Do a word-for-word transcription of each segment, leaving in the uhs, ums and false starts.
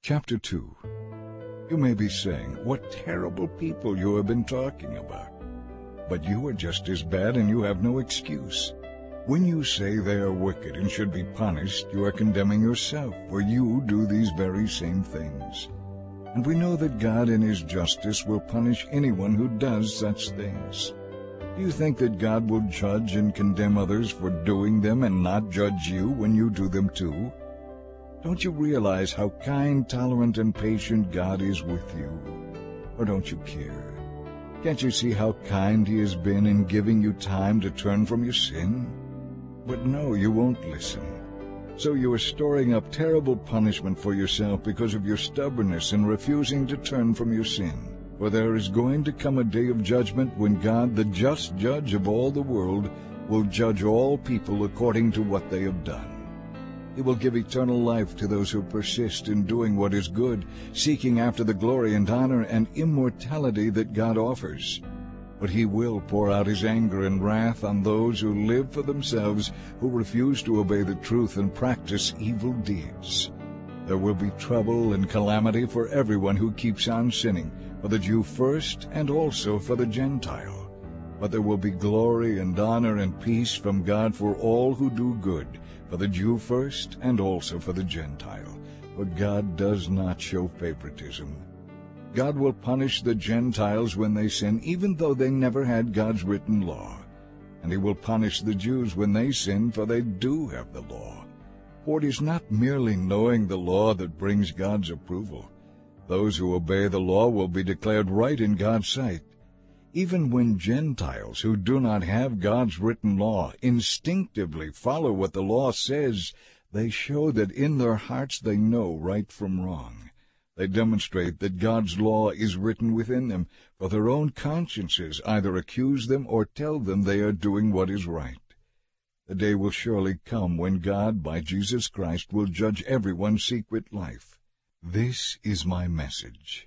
Chapter two. You may be saying, what terrible people you have been talking about. But you are just as bad, and you have no excuse. When you say they are wicked and should be punished, you are condemning yourself, for you do these very same things. And we know that God in His justice will punish anyone who does such things. Do you think that God will judge and condemn others for doing them and not judge you when you do them too? Don't you realize how kind, tolerant, and patient God is with you? Or don't you care? Can't you see how kind He has been in giving you time to turn from your sin? But no, you won't listen. So you are storing up terrible punishment for yourself because of your stubbornness in refusing to turn from your sin. For there is going to come a day of judgment when God, the just judge of all the world, will judge all people according to what they have done. He will give eternal life to those who persist in doing what is good, seeking after the glory and honor and immortality that God offers. But He will pour out His anger and wrath on those who live for themselves, who refuse to obey the truth and practice evil deeds. There will be trouble and calamity for everyone who keeps on sinning, for the Jew first and also for the Gentile. But there will be glory and honor and peace from God for all who do good, for the Jew first and also for the Gentile. For God does not show favoritism. God will punish the Gentiles when they sin, even though they never had God's written law. And He will punish the Jews when they sin, for they do have the law. For it is not merely knowing the law that brings God's approval. Those who obey the law will be declared right in God's sight. Even when Gentiles who do not have God's written law instinctively follow what the law says, they show that in their hearts they know right from wrong. They demonstrate that God's law is written within them, for their own consciences either accuse them or tell them they are doing what is right. The day will surely come when God, by Jesus Christ, will judge everyone's secret life. This is my message.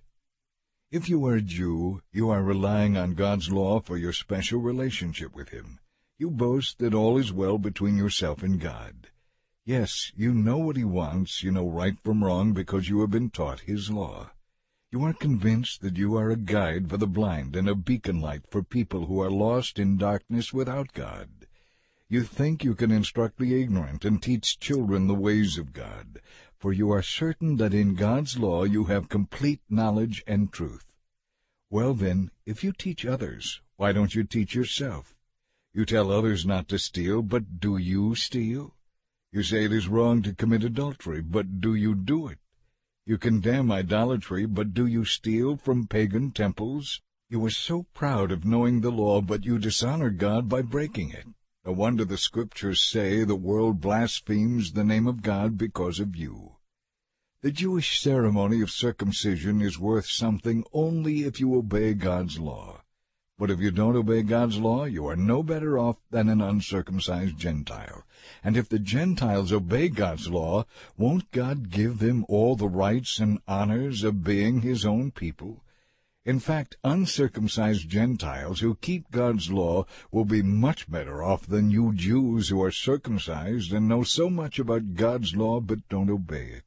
If you are a Jew, you are relying on God's law for your special relationship with Him. You boast that all is well between yourself and God. Yes, you know what He wants, you know right from wrong because you have been taught His law. You are convinced that you are a guide for the blind and a beacon light for people who are lost in darkness without God. You think you can instruct the ignorant and teach children the ways of God, for you are certain that in God's law you have complete knowledge and truth. Well then, if you teach others, why don't you teach yourself? You tell others not to steal, but do you steal? You say it is wrong to commit adultery, but do you do it? You condemn idolatry, but do you steal from pagan temples? You are so proud of knowing the law, but you dishonor God by breaking it. No wonder the Scriptures say the world blasphemes the name of God because of you. The Jewish ceremony of circumcision is worth something only if you obey God's law. But if you don't obey God's law, you are no better off than an uncircumcised Gentile. And if the Gentiles obey God's law, won't God give them all the rights and honors of being His own people? In fact, uncircumcised Gentiles who keep God's law will be much better off than you Jews who are circumcised and know so much about God's law but don't obey it.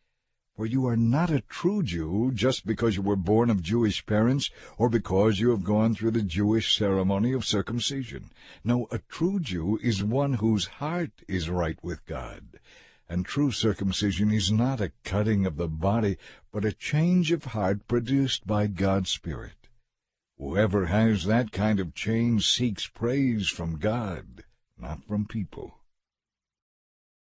For you are not a true Jew just because you were born of Jewish parents or because you have gone through the Jewish ceremony of circumcision. No, a true Jew is one whose heart is right with God. And true circumcision is not a cutting of the body, but a change of heart produced by God's Spirit. Whoever has that kind of change seeks praise from God, not from people.